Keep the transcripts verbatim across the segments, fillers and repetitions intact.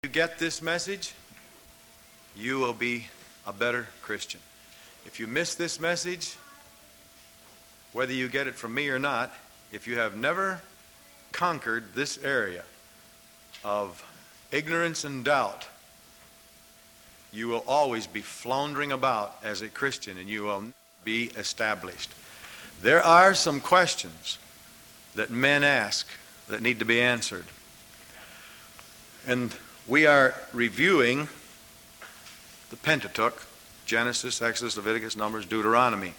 you get this message, you will be a better Christian. If you miss this message, whether you get it from me or not, if you have never conquered this area of ignorance and doubt, you will always be floundering about as a Christian and you will be established. There are some questions that men ask that need to be answered. And we are reviewing the Pentateuch, Genesis, Exodus, Leviticus, Numbers, Deuteronomy.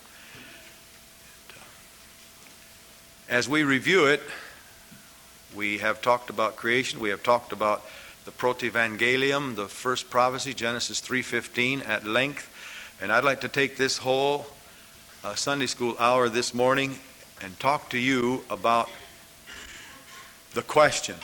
As we review it, we have talked about creation, we have talked about the Protevangelium, the first prophecy, Genesis three fifteen, at length. And I'd like to take this whole uh, Sunday school hour this morning and talk to you about the question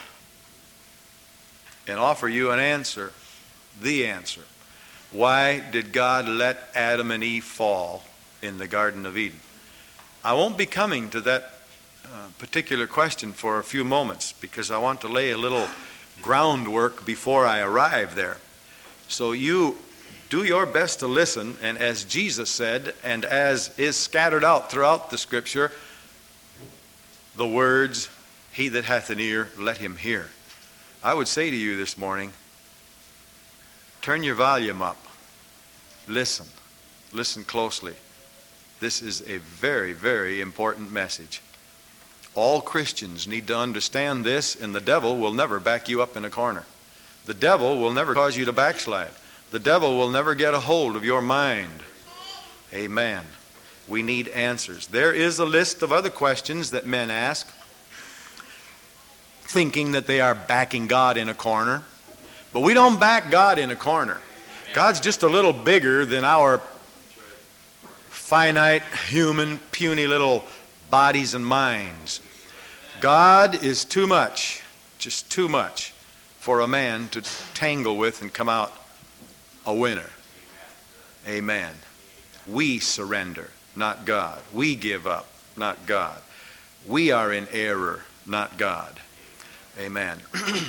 and offer you an answer, the answer. Why did God let Adam and Eve fall in the Garden of Eden? I won't be coming to that uh, particular question for a few moments because I want to lay a little groundwork before I arrive there. So you do your best to listen, and as Jesus said, and as is scattered out throughout the Scripture, the words, "He that hath an ear, let him hear." I would say to you this morning, turn your volume up. Listen. Listen closely. This is a very, very important message. All Christians need to understand this, and the devil will never back you up in a corner. The devil will never cause you to backslide. The devil will never get a hold of your mind. Amen. We need answers. There is a list of other questions that men ask, thinking that they are backing God in a corner. But we don't back God in a corner. God's just a little bigger than our finite, human, puny little bodies and minds. God is too much, just too much, for a man to tangle with and come out a winner. Amen. We surrender, not God. We give up, not God. We are in error, not God. Amen.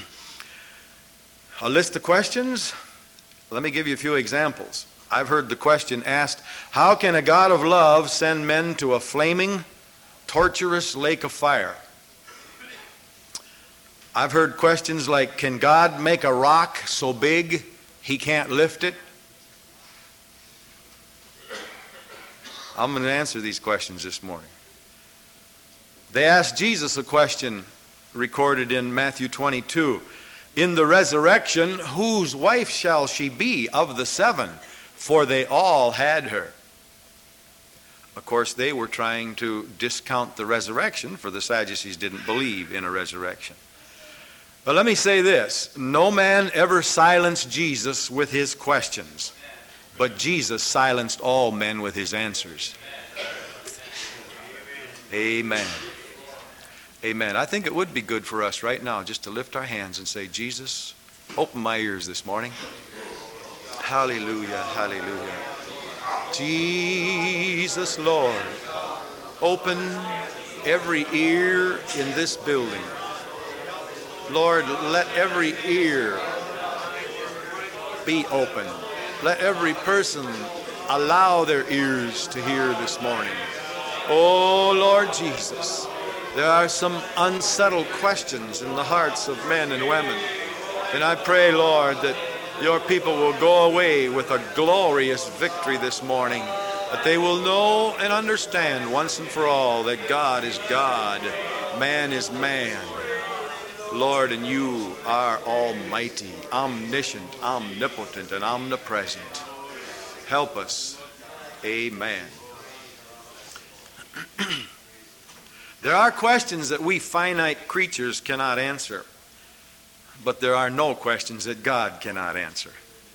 A list of questions. Let me give you a few examples. I've heard the question asked, how can a God of love send men to a flaming, torturous lake of fire? I've heard questions like, can God make a rock so big he can't lift it? I'm going to answer these questions this morning. They asked Jesus a question recorded in Matthew twenty-two. In the resurrection, whose wife shall she be of the seven? For they all had her. Of course, they were trying to discount the resurrection, for the Sadducees didn't believe in a resurrection. But let me say this. No man ever silenced Jesus with his questions, but Jesus silenced all men with his answers. Amen. Amen. I think it would be good for us right now just to lift our hands and say, Jesus, open my ears this morning. Hallelujah, hallelujah. Jesus, Lord, open every ear in this building. Lord, let every ear be open. Let every person allow their ears to hear this morning. Oh, Lord Jesus, there are some unsettled questions in the hearts of men and women. And I pray, Lord, that your people will go away with a glorious victory this morning, that they will know and understand once and for all that God is God, man is man. Lord, and you are almighty, omniscient, omnipotent, and omnipresent. Help us. Amen. There are questions that we finite creatures cannot answer, but there are no questions that God cannot answer.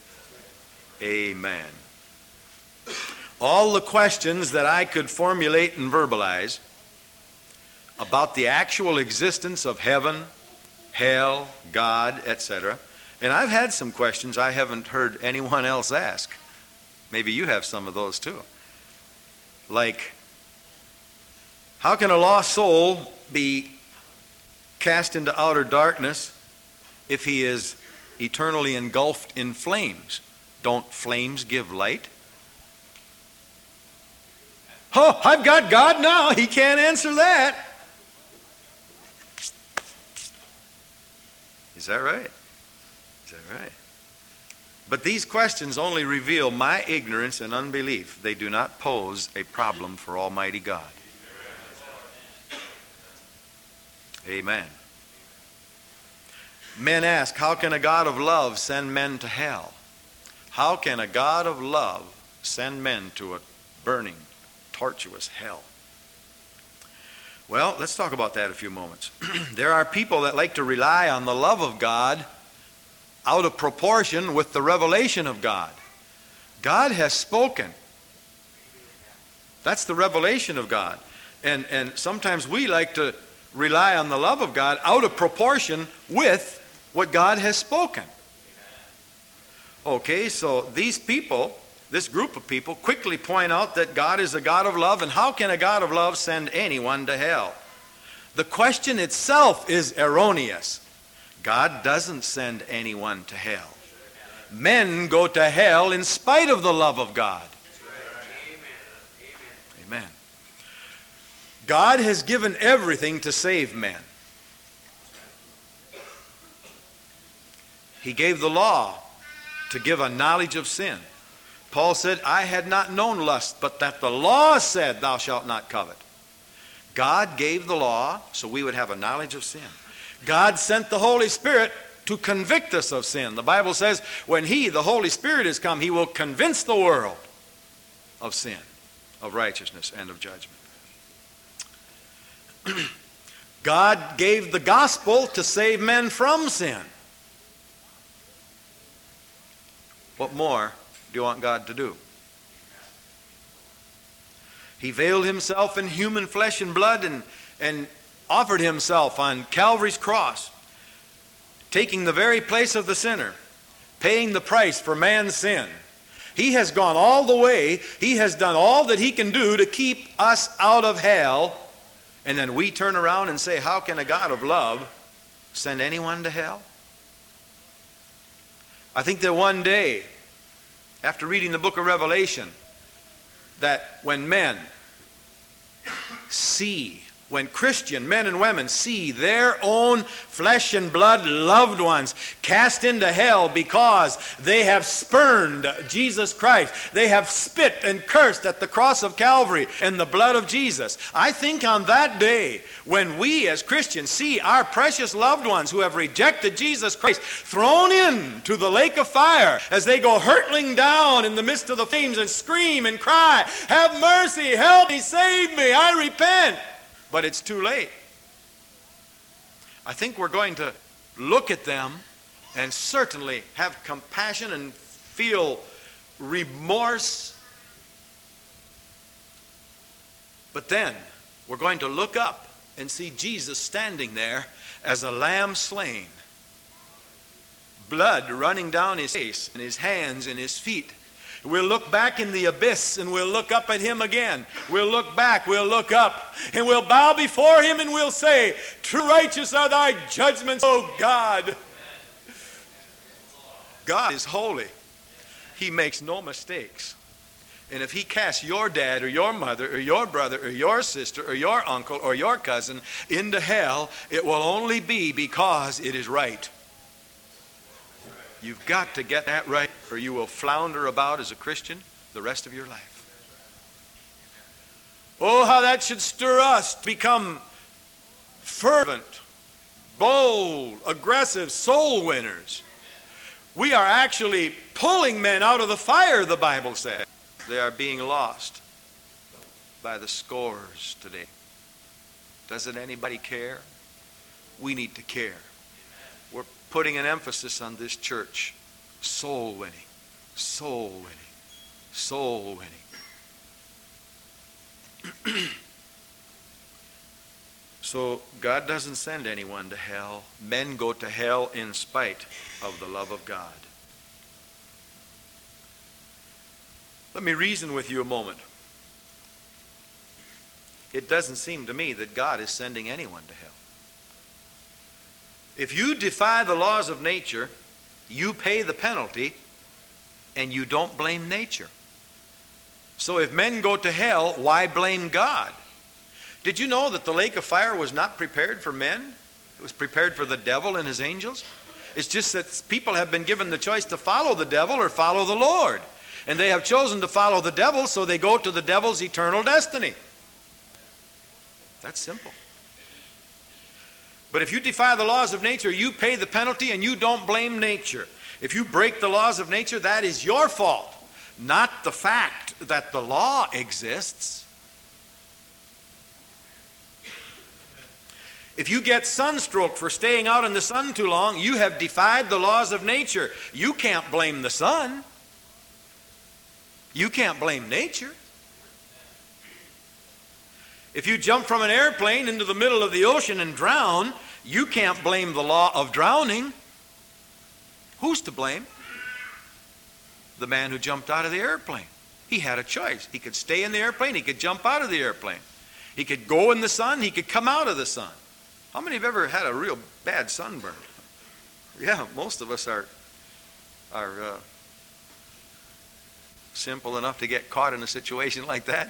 Amen. All the questions that I could formulate and verbalize about the actual existence of heaven, hell, God, et cetera, and I've had some questions I haven't heard anyone else ask. Maybe you have some of those too. Like, how can a lost soul be cast into outer darkness if he is eternally engulfed in flames. Don't flames give light? Oh, I've got God now. He can't answer that. Is that right? Is that right? But these questions only reveal my ignorance and unbelief. They do not pose a problem for Almighty God. Amen. Men ask, how can a God of love send men to hell? How can a God of love send men to a burning, tortuous hell? Well, let's talk about that a few moments. There are people that like to rely on the love of God out of proportion with the revelation of God. God has spoken. That's the revelation of God. And, and sometimes we like to rely on the love of God out of proportion with what God has spoken. Okay, so these people, this group of people, quickly point out that God is a God of love, and how can a God of love send anyone to hell? The question itself is erroneous. God doesn't send anyone to hell. Men go to hell in spite of the love of God. Amen. God has given everything to save men. He gave the law to give a knowledge of sin. Paul said, I had not known lust, but that the law said, thou shalt not covet. God gave the law so we would have a knowledge of sin. God sent the Holy Spirit to convict us of sin. The Bible says when He, the Holy Spirit, is come, He will convince the world of sin, of righteousness, and of judgment. God gave the gospel to save men from sin. What more do you want God to do? He veiled Himself in human flesh and blood and, and offered Himself on Calvary's cross, taking the very place of the sinner, paying the price for man's sin. He has gone all the way. He has done all that He can do to keep us out of hell. And then we turn around and say, how can a God of love send anyone to hell? I think that one day, after reading the book of Revelation, that when men see, when Christian men and women see their own flesh and blood loved ones cast into hell because they have spurned Jesus Christ, they have spit and cursed at the cross of Calvary and the blood of Jesus. I think on that day, when we as Christians see our precious loved ones who have rejected Jesus Christ thrown into the lake of fire as they go hurtling down in the midst of the flames and scream and cry, have mercy, help me, save me, I repent. But it's too late. I think we're going to look at them and certainly have compassion and feel remorse. But then we're going to look up and see Jesus standing there as a lamb slain, blood running down His face and His hands and His feet. We'll look back in the abyss and we'll look up at Him again. We'll look back, we'll look up, and we'll bow before Him and we'll say, true righteous are Thy judgments, O God. God is holy. He makes no mistakes. And if He casts your dad or your mother or your brother or your sister or your uncle or your cousin into hell, it will only be because it is right. You've got to get that right, or you will flounder about as a Christian the rest of your life. Oh, how that should stir us to become fervent, bold, aggressive soul winners. We are actually pulling men out of the fire, the Bible says. They are being lost by the scores today. Doesn't anybody care? We need to care. We're putting an emphasis on this church. Soul winning, soul winning, soul winning. So God doesn't send anyone to hell. Men go to hell in spite of the love of God. Let me reason with you a moment. It doesn't seem to me that God is sending anyone to hell. If you defy the laws of nature you pay the penalty, and you don't blame nature. So if men go to hell, why blame God? Did you know that the lake of fire was not prepared for men? It was prepared for the devil and his angels. It's just that people have been given the choice to follow the devil or follow the Lord. And they have chosen to follow the devil, so they go to the devil's eternal destiny. That's simple. But if you defy the laws of nature, you pay the penalty and you don't blame nature. If you break the laws of nature, that is your fault, not the fact that the law exists. If you get sunstroke for staying out in the sun too long, you have defied the laws of nature. You can't blame the sun. You can't blame nature. If you jump from an airplane into the middle of the ocean and drown, you can't blame the law of drowning. Who's to blame? The man who jumped out of the airplane. He had a choice. He could stay in the airplane. He could jump out of the airplane. He could go in the sun. He could come out of the sun. How many have ever had a real bad sunburn? Yeah, most of us are, are uh, simple enough to get caught in a situation like that.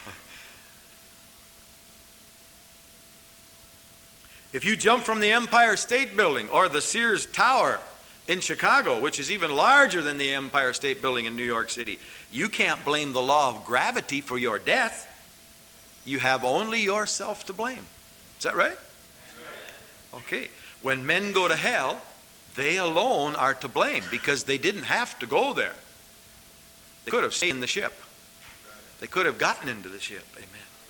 If you jump from the Empire State Building or the Sears Tower in Chicago, which is even larger than the Empire State Building in New York City, you can't blame the law of gravity for your death. You have only yourself to blame. Is that right? Okay. When men go to hell, they alone are to blame because they didn't have to go there. They could have stayed in the ship. They could have gotten into the ship. Amen.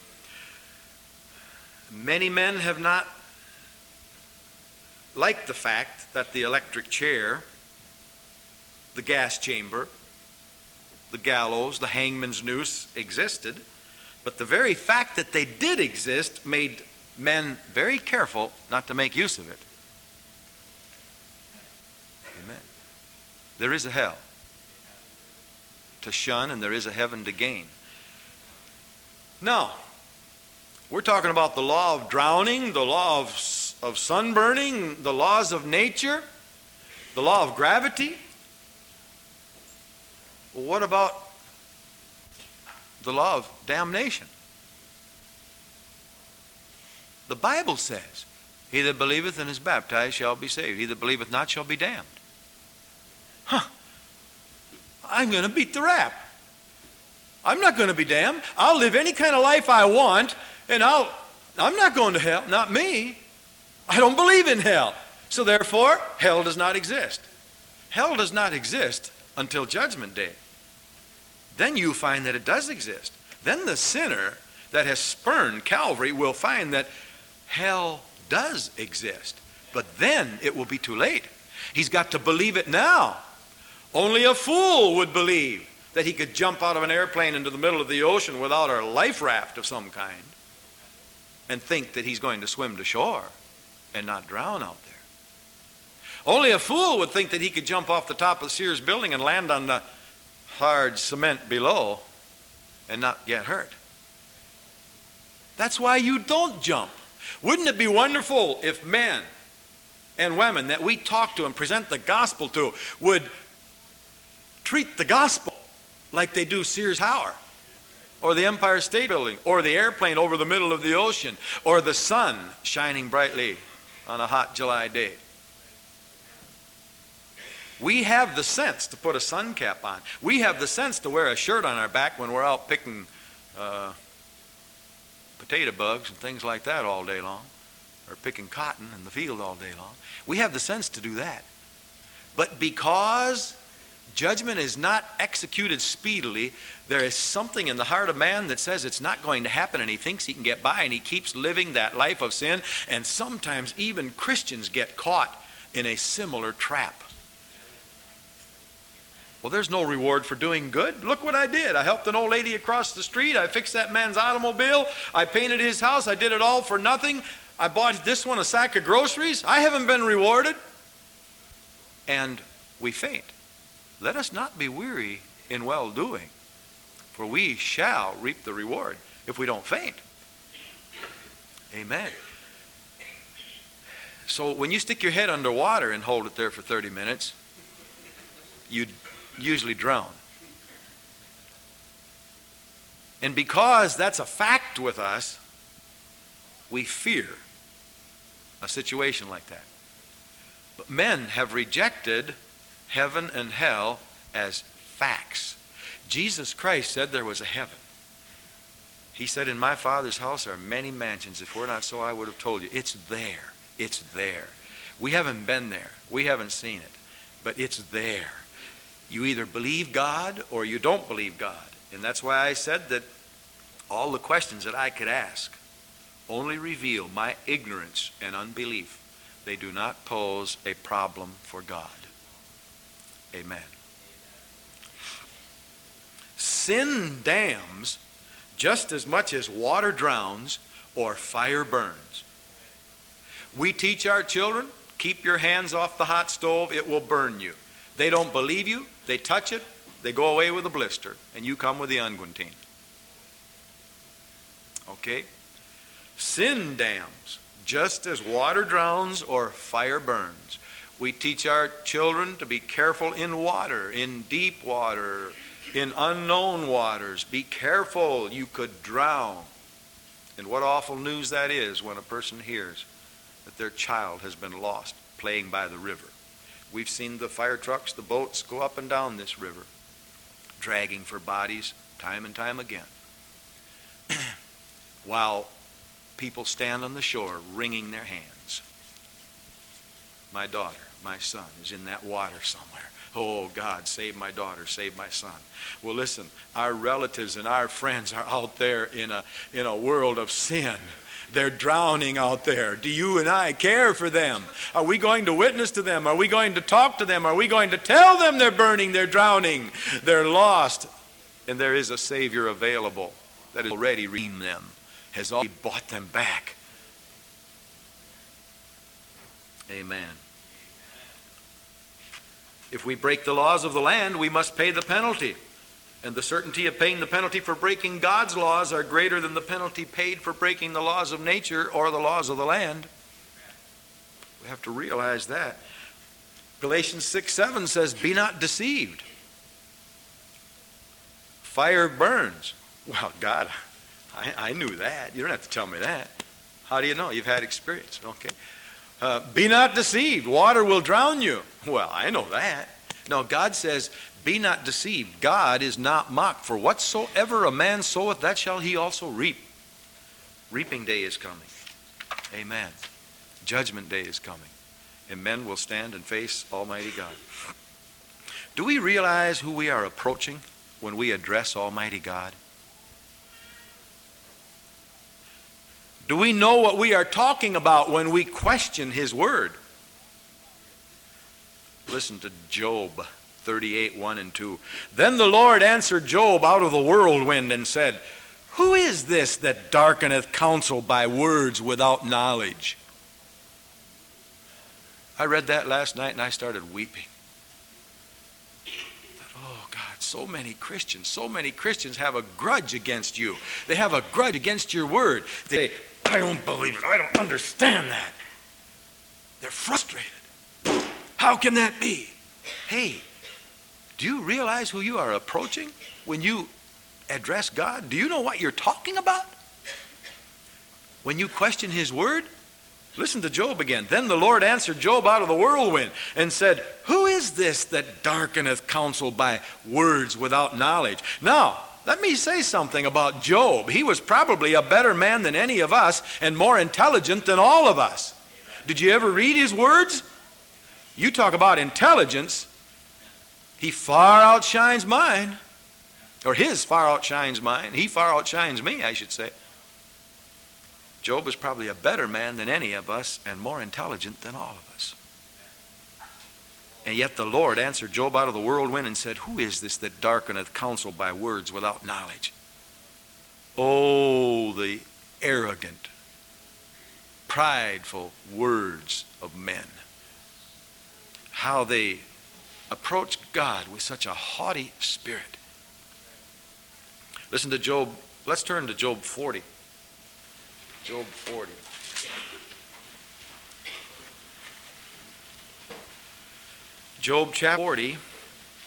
Many men have not liked the fact that the electric chair, the gas chamber, the gallows, the hangman's noose existed, but the very fact that they did exist made men very careful not to make use of it. Amen. There is a hell to shun, and there is a heaven to gain. Now, we're talking about the law of drowning, the law of, of sunburning, the laws of nature, the law of gravity. Well, what about the law of damnation? The Bible says, he that believeth and is baptized shall be saved. He that believeth not shall be damned. Huh. I'm going to beat the rap. I'm not going to be damned. I'll live any kind of life I want, and I'll, I'm not going to hell. Not me. I don't believe in hell. So therefore, hell does not exist. Hell does not exist until Judgment Day. Then you find that it does exist. Then the sinner that has spurned Calvary will find that hell does exist. But then it will be too late. He's got to believe it now. Only a fool would believe that he could jump out of an airplane into the middle of the ocean without a life raft of some kind and think that he's going to swim to shore and not drown out there. Only a fool would think that he could jump off the top of the Sears building and land on the hard cement below and not get hurt. That's why you don't jump. Wouldn't it be wonderful if men and women that we talk to and present the gospel to would treat the gospel like they do Sears Tower or the Empire State Building or the airplane over the middle of the ocean or the sun shining brightly on a hot July day? We have the sense to put a sun cap on. We have the sense to wear a shirt on our back when we're out picking uh, potato bugs and things like that all day long, or picking cotton in the field all day long. We have the sense to do that. But because judgment is not executed speedily, there is something in the heart of man that says it's not going to happen, and he thinks he can get by, and he keeps living that life of sin, and sometimes even Christians get caught in a similar trap. Well, there's no reward for doing good. Look what I did. I helped an old lady across the street. I fixed that man's automobile. I painted his house. I did it all for nothing. I bought this one a sack of groceries. I haven't been rewarded. And we faint. Let us not be weary in well-doing, for we shall reap the reward if we don't faint. Amen. So when you stick your head underwater and hold it there for thirty minutes, you'd usually drown. And because that's a fact with us, we fear a situation like that. But men have rejected heaven and hell as facts. Jesus Christ said there was a heaven. He said, in my Father's house are many mansions. If we're not so, I would have told you. It's there. It's there. We haven't been there. We haven't seen it. But it's there. You either believe God or you don't believe God. And that's why I said that all the questions that I could ask only reveal my ignorance and unbelief. They do not pose a problem for God. Amen. Sin damns just as much as water drowns or fire burns. We teach our children, keep your hands off the hot stove, it will burn you. They don't believe you, they touch it, they go away with a blister, and you come with the unguentine. Okay? Sin dams, just as water drowns or fire burns. We teach our children to be careful in water, in deep water, in unknown waters. Be careful, you could drown. And what awful news that is when a person hears that their child has been lost playing by the river. We've seen the fire trucks, the boats go up and down this river, dragging for bodies time and time again. While people stand on the shore wringing their hands. My daughter, my son is in that water somewhere. Oh, God, save my daughter, save my son. Well, listen, our relatives and our friends are out there in a, in a world of sin. They're drowning out there. Do you and I care for them? Are we going to witness to them? Are we going to talk to them? Are we going to tell them they're burning, they're drowning, they're lost? And there is a Savior available that has already redeemed them, has already bought them back. Amen. If we break the laws of the land, we must pay the penalty. And the certainty of paying the penalty for breaking God's laws are greater than the penalty paid for breaking the laws of nature or the laws of the land. We have to realize that. Galatians six seven says, be not deceived. Fire burns. Well, God, I, I knew that. You don't have to tell me that. How do you know? You've had experience. Okay. Uh, be not deceived. Water will drown you. Well, I know that. No, God says, be not deceived. God is not mocked. For whatsoever a man soweth, that shall he also reap. Reaping day is coming. Amen. Judgment day is coming. And men will stand and face Almighty God. Do we realize who we are approaching when we address Almighty God? Do we know what we are talking about when we question His Word? Listen to Job thirty-eight, one and two. Then the Lord answered Job out of the whirlwind and said, who is this that darkeneth counsel by words without knowledge? I read that last night and I started weeping. Oh God, so many Christians, so many Christians have a grudge against you. They have a grudge against your word. They say, I don't believe it. I don't understand that. They're frustrated. How can that be? Hey, do you realize who you are approaching when you address God? Do you know what you're talking about? When you question His word? Listen to Job again. Then the Lord answered Job out of the whirlwind and said, who is this that darkeneth counsel by words without knowledge? Now, let me say something about Job. He was probably a better man than any of us and more intelligent than all of us. Did you ever read his words? You talk about intelligence. He far outshines mine. Or his far outshines mine. He far outshines me, I should say. Job is probably a better man than any of us and more intelligent than all of us. And yet the Lord answered Job out of the whirlwind and said, who is this that darkeneth counsel by words without knowledge? Oh, the arrogant, prideful words of men. How they approach God with such a haughty spirit. Listen to Job. Let's turn to Job forty. Job forty. Job chapter forty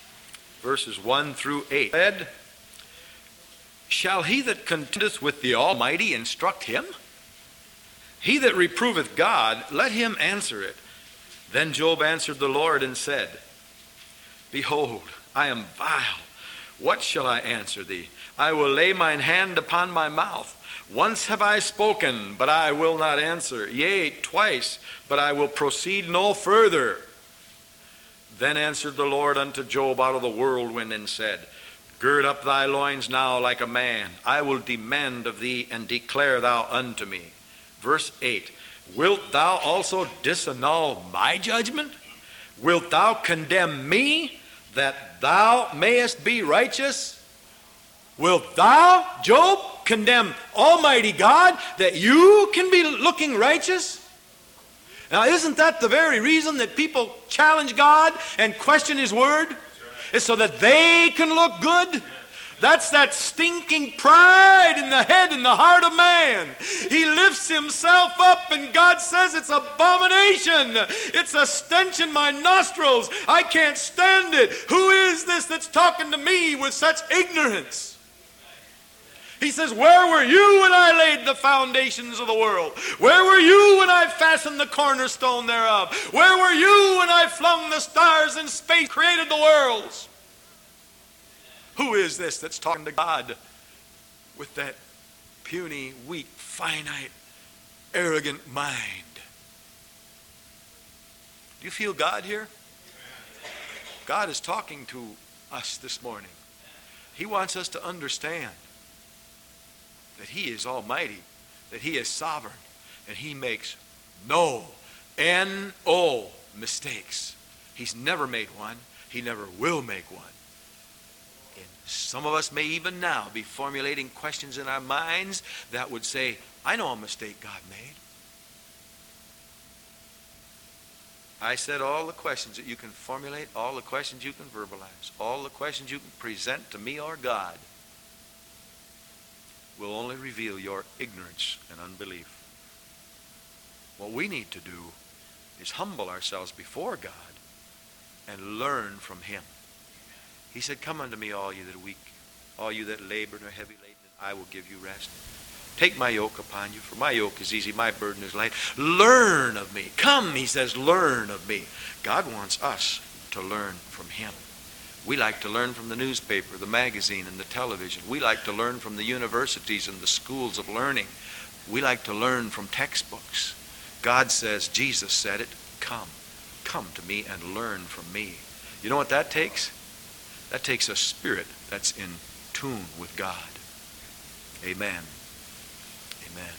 verses one through eight. Said, shall he that contendeth with the Almighty instruct him? He that reproveth God, let him answer it. Then Job answered the Lord and said, behold, I am vile. What shall I answer thee? I will lay mine hand upon my mouth. Once have I spoken, but I will not answer. Yea, twice, but I will proceed no further. Then answered the Lord unto Job out of the whirlwind and said, gird up thy loins now like a man. I will demand of thee, and declare thou unto me. Verse eight, wilt thou also disannul my judgment? Wilt thou condemn me, that thou mayest be righteous? Wilt thou, Job, condemn Almighty God, that you can be looking righteous? Now, isn't that the very reason that people challenge God and question His Word? It's so that they can look good? That's that stinking pride in the head and the heart of man. He lifts himself up, and God says it's abomination. It's a stench in my nostrils. I can't stand it. Who is this that's talking to me with such ignorance? He says, where were you when I laid the foundations of the world? Where were you when I fastened the cornerstone thereof? Where were you when I flung the stars in space, created the worlds? Who is this that's talking to God with that puny, weak, finite, arrogant mind? Do you feel God here? God is talking to us this morning. He wants us to understand that He is almighty, that He is sovereign, and He makes no, N O, mistakes. He's never made one. He never will make one. And some of us may even now be formulating questions in our minds that would say, I know a mistake God made. I said all the questions that you can formulate, all the questions you can verbalize, all the questions you can present to me or God will only reveal your ignorance and unbelief. What we need to do is humble ourselves before God and learn from Him. He said, come unto me, all you that are weak, all you that labor and are heavy laden, and I will give you rest. Take my yoke upon you, for my yoke is easy, my burden is light. Learn of me. Come, He says, learn of me. God wants us to learn from Him. We like to learn from the newspaper, the magazine, and the television. We like to learn from the universities and the schools of learning. We like to learn from textbooks. God says, Jesus said it, come. Come to me and learn from me. You know what that takes? That takes a spirit that's in tune with God. Amen. Amen.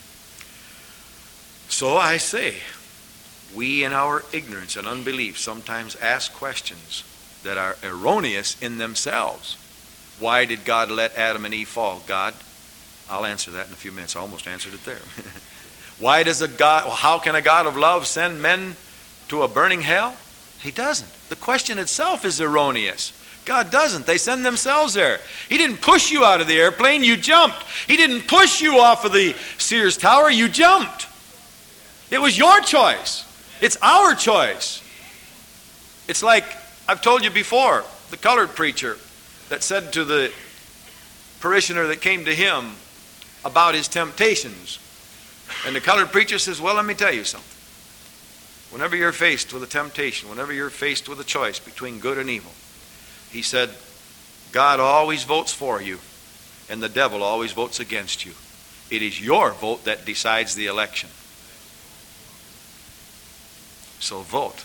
So I say, we in our ignorance and unbelief sometimes ask questions that are erroneous in themselves. Why did God let Adam and Eve fall? God, I'll answer that in a few minutes. I almost answered it there. Why does a God, well, how can a God of love send men to a burning hell? He doesn't. The question itself is erroneous. God doesn't. They send themselves there. He didn't push you out of the airplane, you jumped. He didn't push you off of the Sears Tower, you jumped. It was your choice. It's our choice. It's like I've told you before, the colored preacher that said to the parishioner that came to him about his temptations. And the colored preacher says, well, let me tell you something. Whenever you're faced with a temptation, whenever you're faced with a choice between good and evil, he said, God always votes for you, and the devil always votes against you. It is your vote that decides the election. So vote.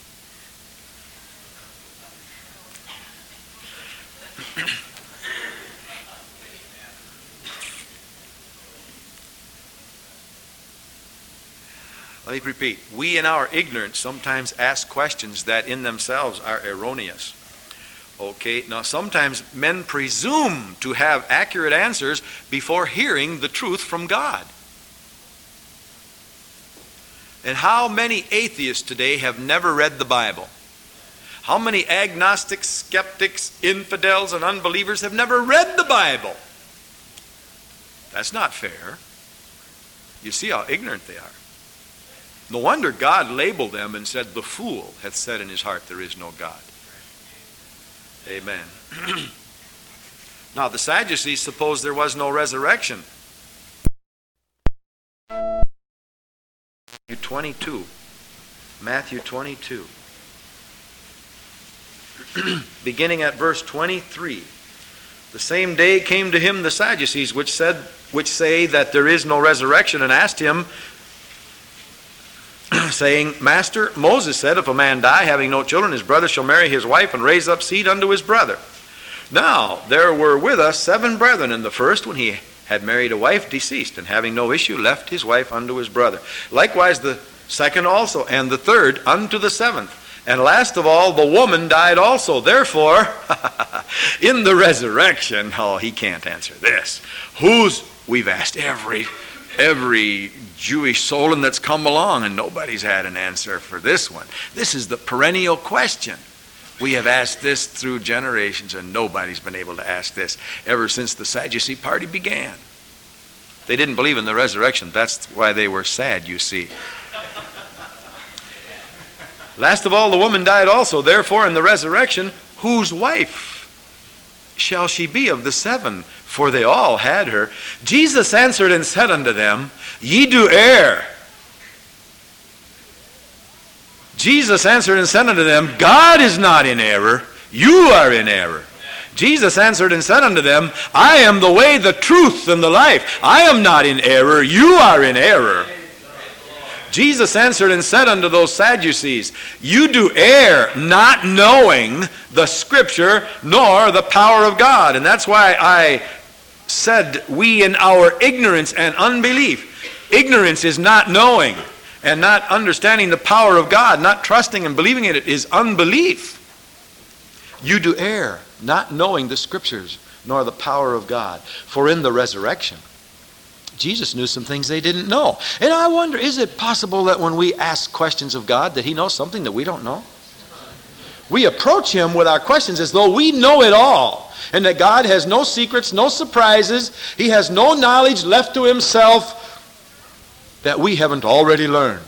Let me repeat. We in our ignorance sometimes ask questions that in themselves are erroneous. Okay, now sometimes men presume to have accurate answers before hearing the truth from God. And how many atheists today have never read the Bible? How many agnostics, skeptics, infidels, and unbelievers have never read the Bible? That's not fair. You see how ignorant they are. No wonder God labeled them and said, the fool hath said in his heart, there is no God. Amen. Now, the Sadducees supposed there was no resurrection. Matthew twenty-two. Matthew twenty-two. Beginning at verse twenty-three. The same day came to him the Sadducees, which said, which say that there is no resurrection, and asked him, saying, Master, Moses said, if a man die, having no children, his brother shall marry his wife, and raise up seed unto his brother. Now there were with us seven brethren, and the first, when he had married a wife, deceased, and having no issue, left his wife unto his brother. Likewise the second also, and the third unto the seventh. And last of all, the woman died also. Therefore, in the resurrection, oh, he can't answer this. Who's, we've asked every, every Jewish soul that's come along, and nobody's had an answer for this one. This is the perennial question. We have asked this through generations, and nobody's been able to ask this ever since the Sadducee party began. They didn't believe in the resurrection. That's why they were sad, you see. Last of all, the woman died also. Therefore, in the resurrection, whose wife shall she be of the seven? For they all had her. Jesus answered and said unto them, Ye do err. Jesus answered and said unto them, God is not in error. You are in error. Jesus answered and said unto them, I am the way, the truth, and the life. I am not in error. You are in error. Jesus answered and said unto those Sadducees, You do err, not knowing the Scripture nor the power of God. And that's why I said we in our ignorance and unbelief. Ignorance is not knowing and not understanding the power of God, not trusting and believing in it is unbelief. You do err, not knowing the Scriptures nor the power of God. For in the resurrection, Jesus knew some things they didn't know. And I wonder, is it possible that when we ask questions of God that he knows something that we don't know? We approach him with our questions as though we know it all, and that God has no secrets, no surprises. He has no knowledge left to himself that we haven't already learned.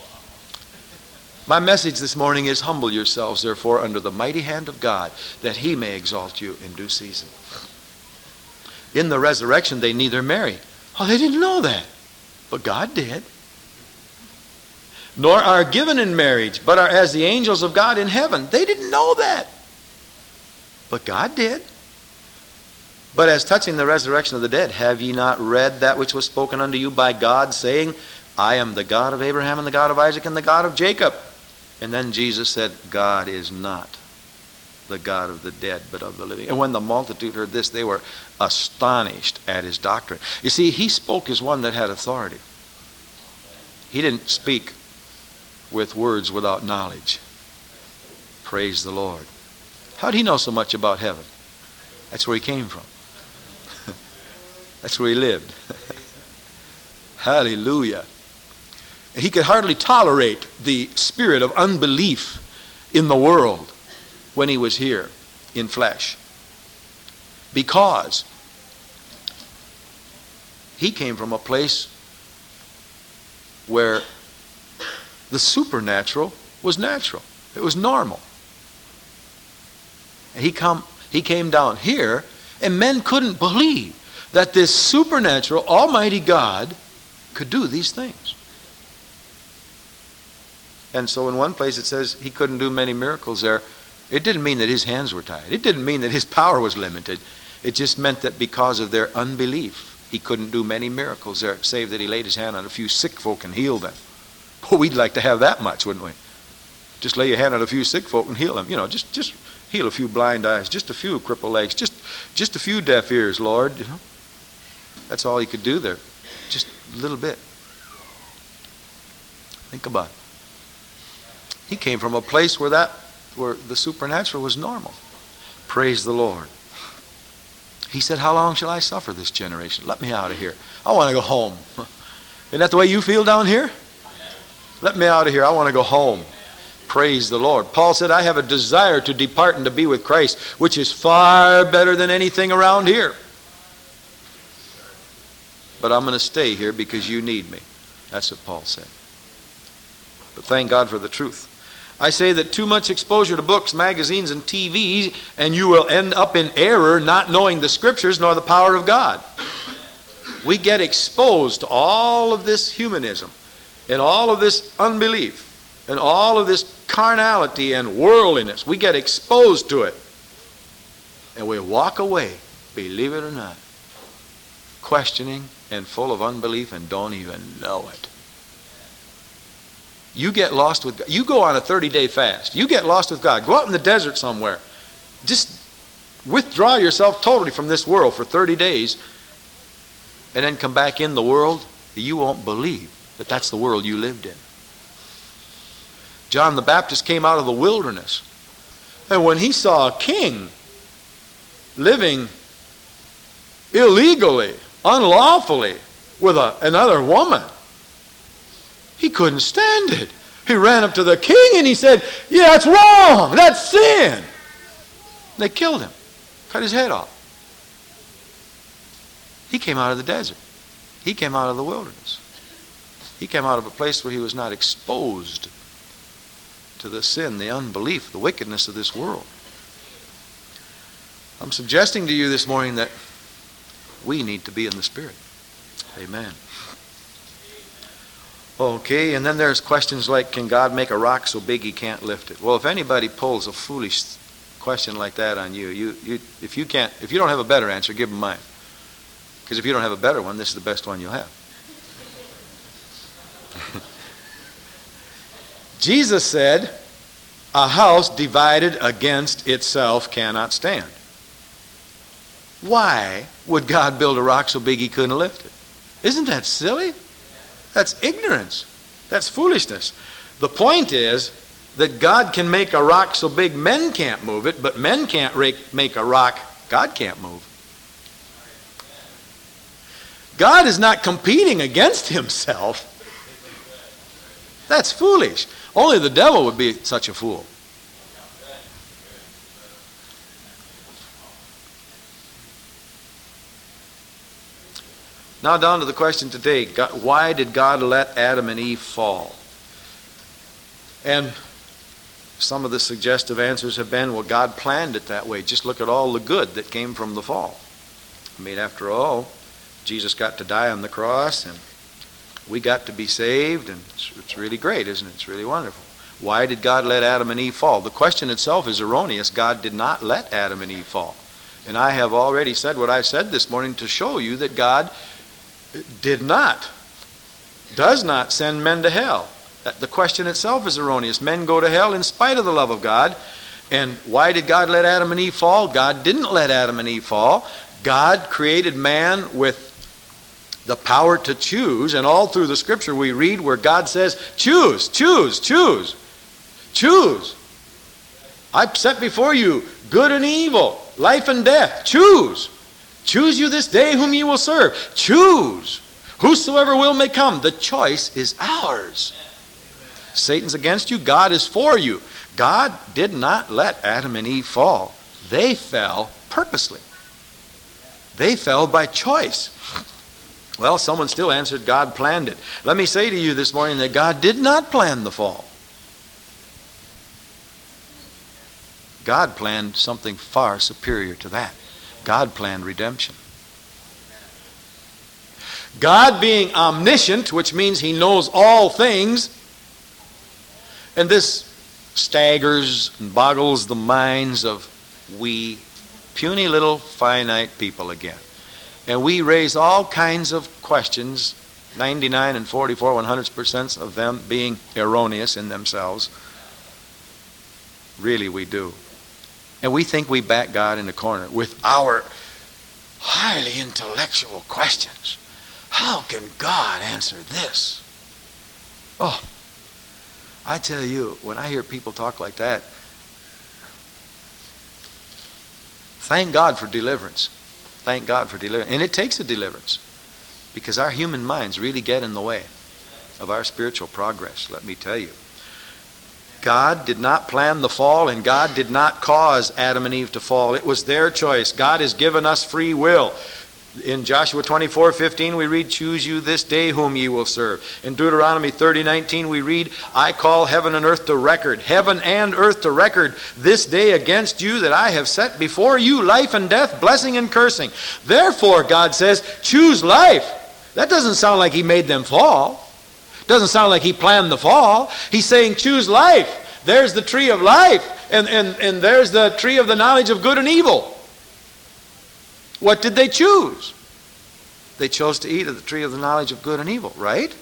My message this morning is, humble yourselves, therefore, under the mighty hand of God, that he may exalt you in due season. In the resurrection, they neither marry. Oh, they didn't know that. But God did. Nor are given in marriage, but are as the angels of God in heaven. They didn't know that. But God did. But as touching the resurrection of the dead, have ye not read that which was spoken unto you by God, saying, I am the God of Abraham and the God of Isaac and the God of Jacob? And then Jesus said, God is not the God of the dead, but of the living. And when the multitude heard this, they were astonished at his doctrine. You see, he spoke as one that had authority. He didn't speak with words without knowledge. Praise the Lord. How did he know so much about heaven? That's where he came from. That's where he lived. Hallelujah. He could hardly tolerate the spirit of unbelief in the world when he was here in flesh, because he came from a place where the supernatural was natural. It was normal. And he come he came down here, and men couldn't believe that this supernatural almighty God could do these things. And so in one place it says he couldn't do many miracles there. It didn't mean that his hands were tied. It didn't mean that his power was limited. It just meant that because of their unbelief, he couldn't do many miracles there, save that he laid his hand on a few sick folk and healed them. Well, we'd like to have that much, wouldn't we? Just lay your hand on a few sick folk and heal them. You know, just just heal a few blind eyes, just a few crippled legs, just just a few deaf ears, Lord. You know, that's all he could do there, just a little bit. Think about it. He came from a place where that, where the supernatural was normal. Praise the Lord. He said, how long shall I suffer this generation? Let me out of here. I want to go home. Isn't that the way you feel down here? Let me out of here. I want to go home. Praise the Lord. Paul said, I have a desire to depart and to be with Christ, which is far better than anything around here. But I'm going to stay here because you need me. That's what Paul said. But thank God for the truth. I say that too much exposure to books, magazines, and T V, and you will end up in error, not knowing the Scriptures nor the power of God. We get exposed to all of this humanism and all of this unbelief and all of this carnality and worldliness. We get exposed to it. And we walk away, believe it or not, questioning and full of unbelief and don't even know it. You get lost with God. You go on a thirty-day fast. You get lost with God. Go out in the desert somewhere. Just withdraw yourself totally from this world for thirty days and then come back in the world. You won't believe that that's the world you lived in. John the Baptist came out of the wilderness, and when he saw a king living illegally, unlawfully with a, another woman, he couldn't stand it. He ran up to the king and he said, "Yeah, that's wrong. That's sin." They killed him, cut his head off. He came out of the desert. He came out of the wilderness. He came out of a place where he was not exposed to the sin, the unbelief, the wickedness of this world. I'm suggesting to you this morning that we need to be in the Spirit. Amen. Okay, and then there's questions like, can God make a rock so big he can't lift it? Well, if anybody pulls a foolish question like that on you, you, you if you can't, if you don't have a better answer, give them mine. Because if you don't have a better one, this is the best one you'll have. Jesus said, a house divided against itself cannot stand. Why would God build a rock so big he couldn't lift it? Isn't that silly? That's ignorance. That's foolishness. The point is that God can make a rock so big men can't move it, but men can't make a rock God can't move. God is not competing against himself. That's foolish. Only the devil would be such a fool. Now down to the question today, God, why did God let Adam and Eve fall? And some of the suggestive answers have been, well, God planned it that way. Just look at all the good that came from the fall. I mean, after all, Jesus got to die on the cross, and we got to be saved, and it's, it's really great, isn't it? It's really wonderful. Why did God let Adam and Eve fall? The question itself is erroneous. God did not let Adam and Eve fall. And I have already said what I said this morning to show you that God did not, does not send men to hell. The question itself is erroneous. Men go to hell in spite of the love of God. And why did God let Adam and Eve fall? God didn't let Adam and Eve fall. God created man with the power to choose, and all through the Scripture we read where God says, choose, choose, choose, choose. I've set before you good and evil, life and death. Choose. Choose you this day whom you will serve. Choose. Whosoever will may come. The choice is ours. Satan's against you. God is for you. God did not let Adam and Eve fall. They fell purposely. They fell by choice. Well, someone still answered, God planned it. Let me say to you this morning that God did not plan the fall. God planned something far superior to that. God planned redemption. God being omniscient, which means he knows all things, and this staggers and boggles the minds of we puny little finite people again. And we raise all kinds of questions, ninety-nine and forty-four, one hundred percent of them being erroneous in themselves. Really we do. And we think we back God in the corner with our highly intellectual questions. How can God answer this? Oh, I tell you, when I hear people talk like that, thank God for deliverance. Thank God for deliverance. And it takes a deliverance, because our human minds really get in the way of our spiritual progress, let me tell you. God did not plan the fall, and God did not cause Adam and Eve to fall. It was their choice. God has given us free will. In Joshua twenty-four fifteen we read, choose you this day whom ye will serve. In Deuteronomy thirty nineteen we read, I call heaven and earth to record, heaven and earth to record this day against you that I have set before you life and death, blessing and cursing. Therefore, God says, choose life. That doesn't sound like he made them fall. Doesn't sound like he planned the fall. He's saying choose life. There's the tree of life, and, and, and there's the tree of the knowledge of good and evil. What did they choose? They chose to eat of the tree of the knowledge of good and evil, right?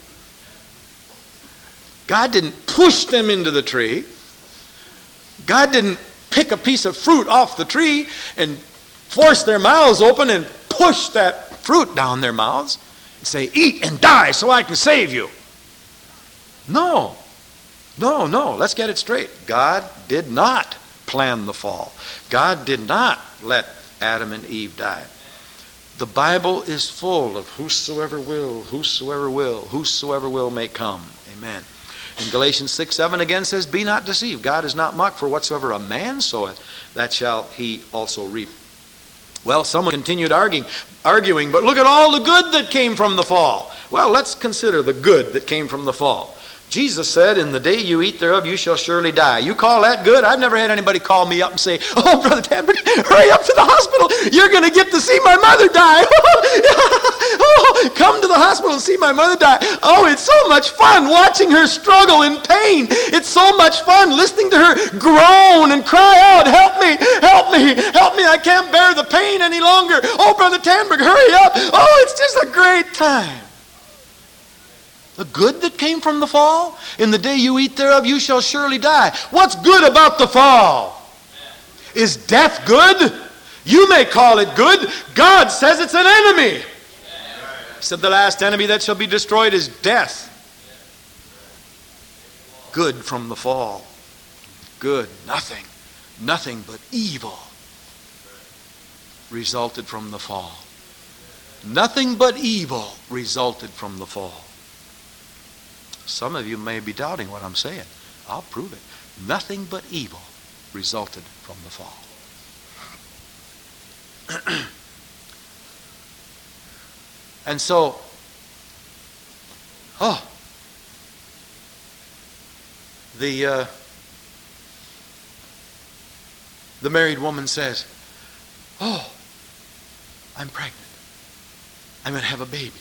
God didn't push them into the tree. God didn't pick a piece of fruit off the tree and force their mouths open and push that fruit down their mouths and say, eat and die so I can save you. No. No, no. Let's get it straight. God did not plan the fall. God did not let Adam and Eve died. The Bible is full of whosoever will, whosoever will, whosoever will may come. Amen. In Galatians six seven again says, be not deceived. God is not mocked, for whatsoever a man soweth, that shall he also reap. Well, someone continued arguing, arguing, but look at all the good that came from the fall. Well, let's consider the good that came from the fall. Jesus said, in the day you eat thereof, you shall surely die. You call that good? I've never had anybody call me up and say, oh, Brother Tambert, hurry up to the hospital. You're going to get to see my mother die. Oh, come to the hospital and see my mother die. Oh, it's so much fun watching her struggle in pain. It's so much fun listening to her groan and cry out, help me, help me, help me. I can't bear the pain any longer. Oh, Brother Tambert, hurry up. Oh, it's just a great time. The good that came from the fall? In the day you eat thereof, you shall surely die. What's good about the fall? Is death good? You may call it good. God says it's an enemy. He said the last enemy that shall be destroyed is death. Good from the fall. Good. Nothing. Nothing but evil resulted from the fall. Nothing but evil resulted from the fall. Some of you may be doubting what I'm saying. I'll prove it. Nothing but evil resulted from the fall. And so, oh, the uh, the married woman says, oh, I'm pregnant. I'm going to have a baby.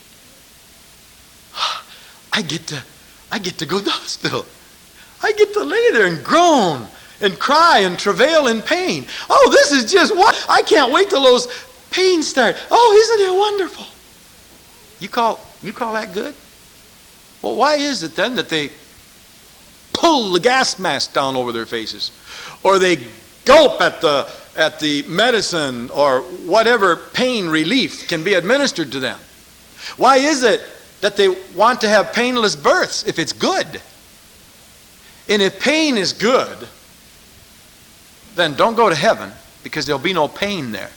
I get to I get to go to the hospital. I get to lay there and groan and cry and travail in pain. Oh, this is just what? I can't wait till those pains start. Oh, isn't it wonderful? You call you call that good? Well, why is it then that they pull the gas mask down over their faces, or they gulp at the at the medicine or whatever pain relief can be administered to them? Why is it that they want to have painless births if it's good? And if pain is good, then don't go to heaven, because there'll be no pain there.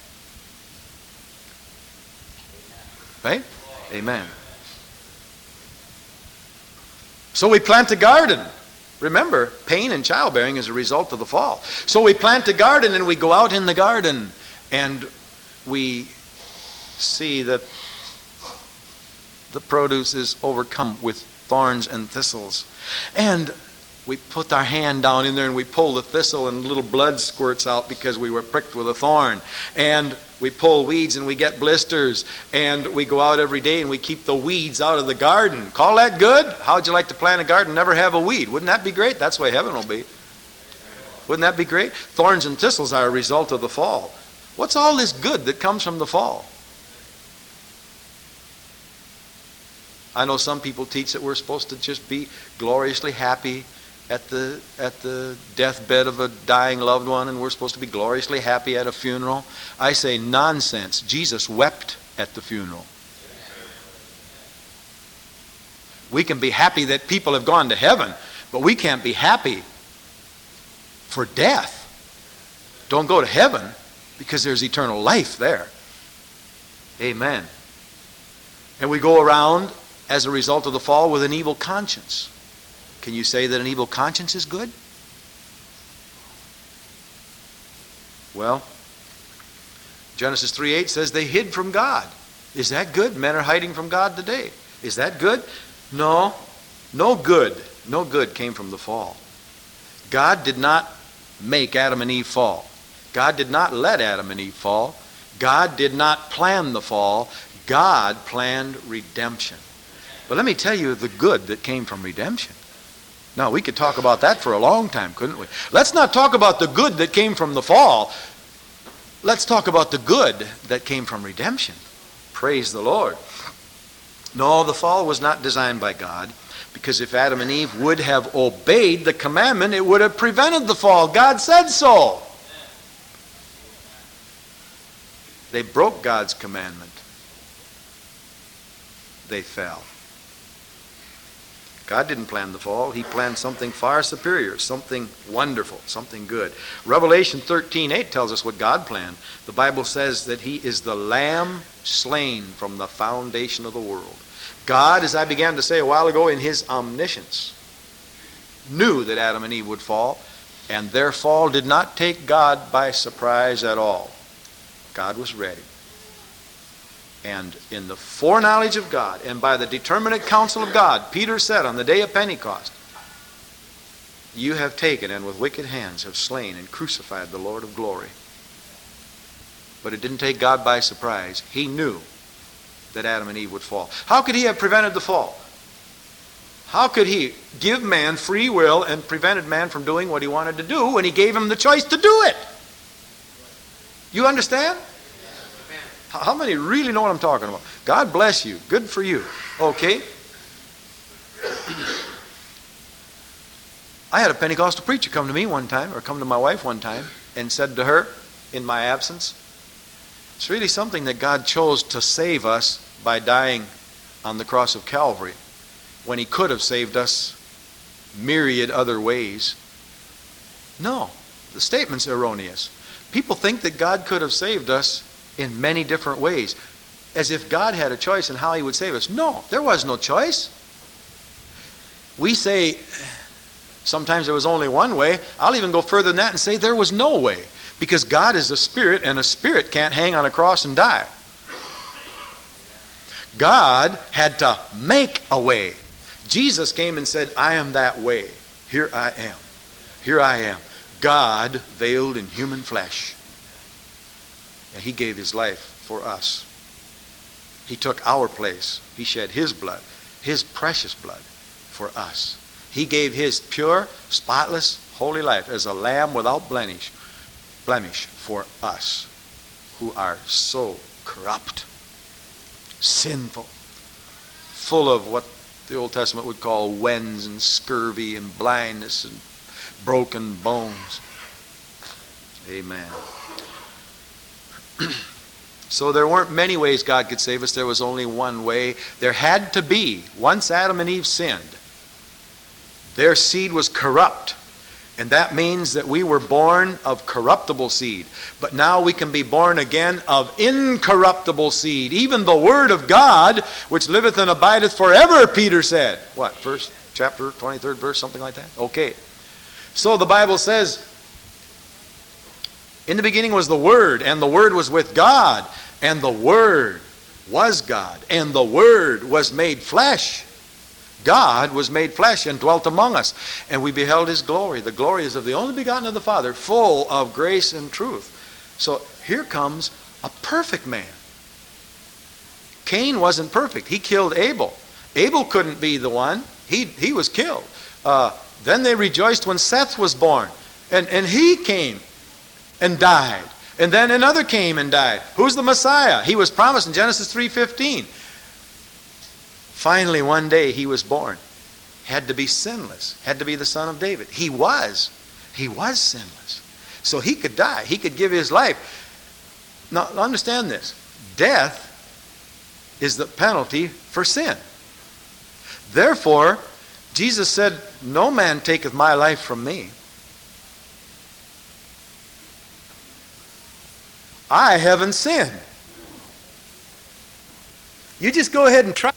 Right? Amen. So we plant a garden. Remember, pain in childbearing is a result of the fall. So we plant a garden and we go out in the garden and we see that the produce is overcome with thorns and thistles. And we put our hand down in there and we pull the thistle and little blood squirts out because we were pricked with a thorn. And we pull weeds and we get blisters. And we go out every day and we keep the weeds out of the garden. Call that good? How'd you like to plant a garden, never have a weed? Wouldn't that be great? That's the way heaven will be. Wouldn't that be great? Thorns and thistles are a result of the fall. What's all this good that comes from the fall? I know some people teach that we're supposed to just be gloriously happy at the at the deathbed of a dying loved one, and we're supposed to be gloriously happy at a funeral. I say nonsense. Jesus wept at the funeral. We can be happy that people have gone to heaven, but we can't be happy for death. Don't go to heaven because there's eternal life there. Amen. And we go around as a result of the fall with an evil conscience. Can you say that an evil conscience is good? Well, Genesis three eight says they hid from God Is that good? Men are hiding from God today. Is that good? No. No good. No good came from the fall. God did not make Adam and Eve fall. God did not let Adam and Eve fall. God did not plan the fall. God planned redemption. But let me tell you the good that came from redemption. Now, we could talk about that for a long time, couldn't we? Let's not talk about the good that came from the fall. Let's talk about the good that came from redemption. Praise the Lord. No, the fall was not designed by God, because if Adam and Eve would have obeyed the commandment, it would have prevented the fall. God said so. They broke God's commandment. They fell. God didn't plan the fall. He planned something far superior, something wonderful, something good. Revelation thirteen eight tells us what God planned. The Bible says that he is the Lamb slain from the foundation of the world. God, as I began to say a while ago, in his omniscience, knew that Adam and Eve would fall, and their fall did not take God by surprise at all. God was ready. And in the foreknowledge of God and by the determinate counsel of God, Peter said on the day of Pentecost, you have taken and with wicked hands have slain and crucified the Lord of glory. But it didn't take God by surprise. He knew that Adam and Eve would fall. How could he have prevented the fall? How could he give man free will and prevented man from doing what he wanted to do when he gave him the choice to do it? You understand? How many really know what I'm talking about? God bless you. Good for you. Okay. I had a Pentecostal preacher come to me one time, or come to my wife one time, and said to her, in my absence, it's really something that God chose to save us by dying on the cross of Calvary, when he could have saved us myriad other ways. No, the statement's erroneous. People think that God could have saved us in many different ways, as if God had a choice in how he would save us. No, there was no choice. We say sometimes there was only one way. I'll even go further than that and say there was no way, because God is a spirit, and a spirit can't hang on a cross and die. God had to make a way. Jesus came and said, I am that way. Here I am. Here I am. God veiled in human flesh. And he gave his life for us. He took our place. He shed his blood, his precious blood, for us. He gave his pure, spotless, holy life as a lamb without blemish, blemish for us, who are so corrupt, sinful, full of what the Old Testament would call wens and scurvy and blindness and broken bones. Amen. So there weren't many ways God could save us. There was only one way. There had to be, once Adam and Eve sinned, their seed was corrupt. And that means that we were born of corruptible seed. But now we can be born again of incorruptible seed. Even the Word of God, which liveth and abideth forever, Peter said. What, first chapter, twenty-third verse, something like that? Okay. So the Bible says, in the beginning was the Word, and the Word was with God, and the Word was God, and the Word was made flesh. God was made flesh and dwelt among us, and we beheld his glory. The glory is of the only begotten of the Father, full of grace and truth. So here comes a perfect man. Cain wasn't perfect. He killed Abel. Abel couldn't be the one. He, he was killed. Uh, then they rejoiced when Seth was born, and, and he came and died. And then another came and died. Who's the Messiah? He was promised in Genesis three fifteen. Finally, one day he was born. Had to be sinless. Had to be the son of David. He was. He was sinless. So he could die. He could give his life. Now, understand this. Death is the penalty for sin. Therefore, Jesus said, no man taketh my life from me. I haven't sinned. You just go ahead and try